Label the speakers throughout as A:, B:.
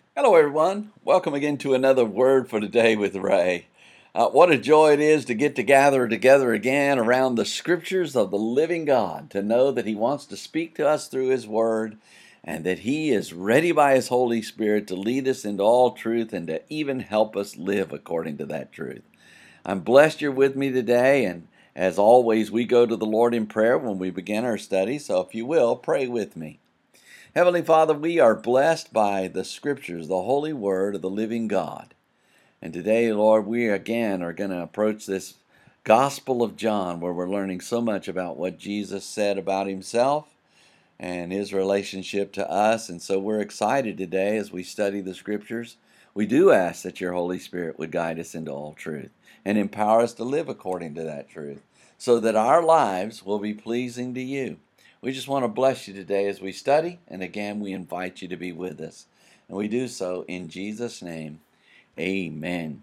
A: Hello, everyone. Welcome again to another Word for Today with Ray. What a joy it is to get to gather together again around the Scriptures of the living God, to know that He wants to speak to us through His Word, and that He is ready by His Holy Spirit to lead us into all truth and to even help us live according to that truth. I'm blessed you're with me today, and as always, we go to the Lord in prayer when we begin our study, so if you will, pray with me. Heavenly Father, we are blessed by the Scriptures, the Holy Word of the living God. And today, Lord, we again are going to approach this Gospel of John where we're learning so much about what Jesus said about Himself and His relationship to us. And so we're excited today as we study the Scriptures. We do ask that your Holy Spirit would guide us into all truth and empower us to live according to that truth so that our lives will be pleasing to you. We just want to bless you today as we study, and again, we invite you to be with us. And we do so in Jesus' name. Amen.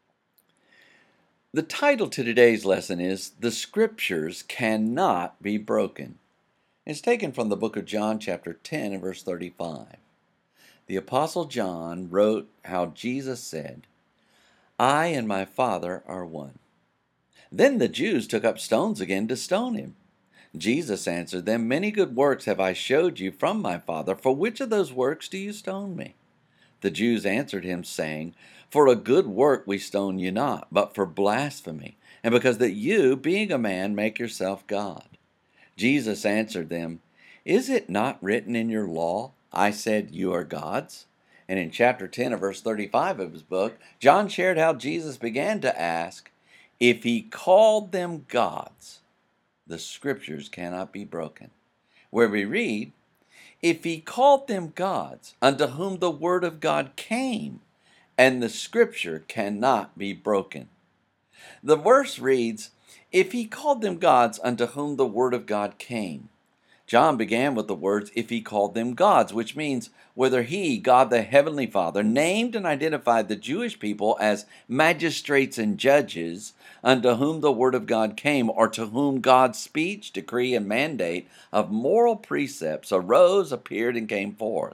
A: The title to today's lesson is The Scriptures Cannot Be Broken. It's taken from the book of John, chapter 10, and verse 35. The Apostle John wrote how Jesus said, "I and my Father are one." Then the Jews took up stones again to stone him. Jesus answered them, "Many good works have I showed you from my Father. For which of those works do you stone me?" The Jews answered him, saying, "For a good work we stone you not, but for blasphemy, and because that you, being a man, make yourself God." Jesus answered them, "Is it not written in your law, I said you are gods?" And in chapter 10 and verse 35 of his book, John shared how Jesus began to ask, if he called them gods, the Scriptures cannot be broken. Where we read, if he called them gods, unto whom the word of God came, and the Scripture cannot be broken. The verse reads, if he called them gods, unto whom the word of God came. John began with the words, if he called them gods, which means whether he, God the Heavenly Father, named and identified the Jewish people as magistrates and judges, unto whom the word of God came, or to whom God's speech, decree, and mandate of moral precepts arose, appeared, and came forth.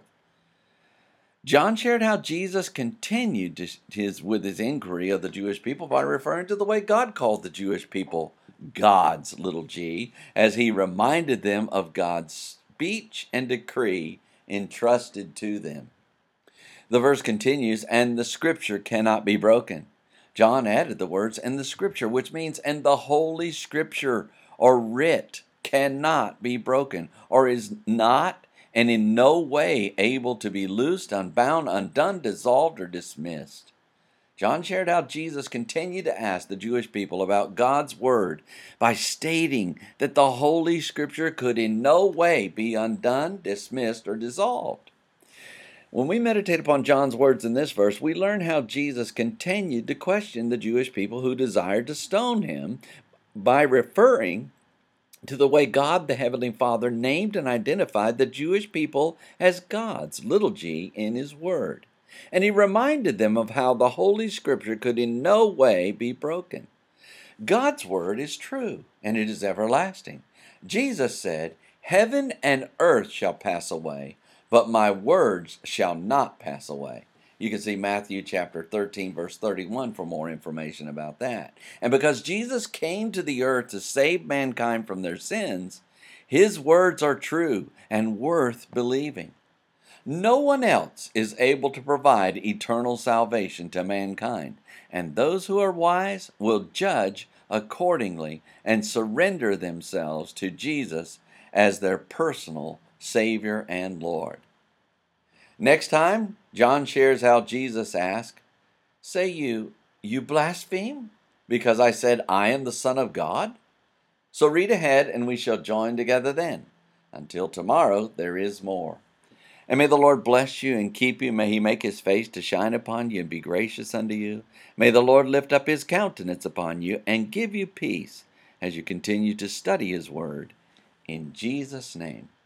A: John shared how Jesus continued with his inquiry of the Jewish people by referring to the way God called the Jewish people gods, little g, as he reminded them of God's speech and decree entrusted to them. The verse continues, and the Scripture cannot be broken. John added the words, and the Scripture, which means, and the Holy Scripture, or writ, cannot be broken, or is not and in no way able to be loosed, unbound, undone, dissolved, or dismissed. John shared how Jesus continued to ask the Jewish people about God's Word by stating that the Holy Scripture could in no way be undone, dismissed, or dissolved. When we meditate upon John's words in this verse, we learn how Jesus continued to question the Jewish people who desired to stone him by referring to the way God the Heavenly Father named and identified the Jewish people as gods, little g, in His Word. And He reminded them of how the Holy Scripture could in no way be broken. God's Word is true, and it is everlasting. Jesus said, "Heaven and earth shall pass away, but my words shall not pass away." You can see Matthew chapter 13, verse 31 for more information about that. And because Jesus came to the earth to save mankind from their sins, His words are true and worth believing. No one else is able to provide eternal salvation to mankind, and those who are wise will judge accordingly and surrender themselves to Jesus as their personal Savior and Lord. Next time, John shares how Jesus asked, "Say you blaspheme because I said I am the Son of God?" So read ahead and we shall join together then. Until tomorrow, there is more. And may the Lord bless you and keep you. May He make His face to shine upon you and be gracious unto you. May the Lord lift up His countenance upon you and give you peace as you continue to study His Word. In Jesus' name.